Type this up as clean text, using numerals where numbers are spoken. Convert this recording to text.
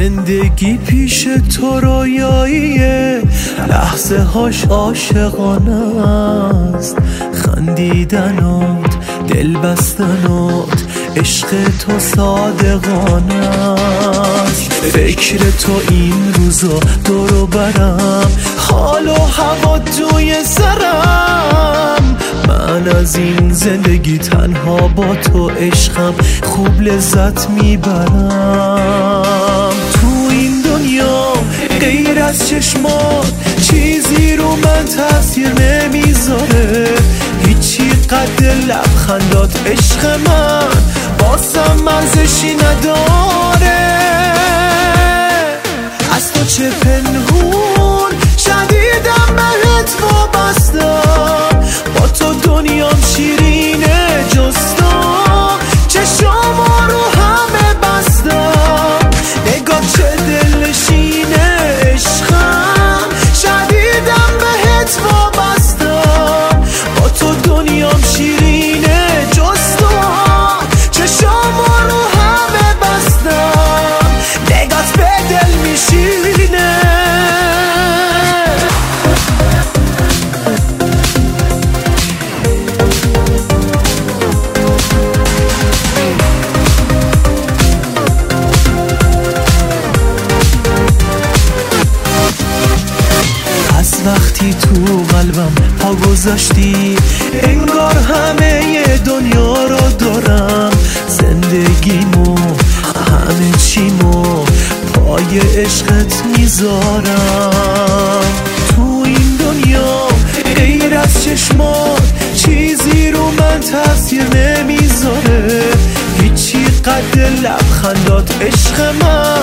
زندگی پیش تو رویاییه، لحظه هاش عاشقانه است. خندیدنات، دل بستنات، عشق تو صادقانه است. فکر تو این روزا دورو برم، حال و هوا توی سرم. من از این زندگی تنها با تو عشقم خوب لذت میبرم. تو این دنیا غیر از چشمات چیزی رو من تاثیر نمیذاره. هیچی قد لبخندات عشق من بازم ارزشی نداره. از تو چه پنهون شدیدم بهت وابستم، با تو دنیام شیرینه جستا، چشما رو همه بستم. نگاه چه دلنشینه عشقم، شدیدم بهت وابستم، با تو دنیام شیرینه جستا، چشما رو همه بستم. نگاهت به دل میشینه. وقتی تو قلبم پا گذاشتی انگار همه دنیا رو دارم. زندگیمو همه چیمو پای عشقت میذارم. تو این دنیا غیر از چشمات چیزی رو من تاثیر نمیذاره. هیچی قد لبخندات عشق من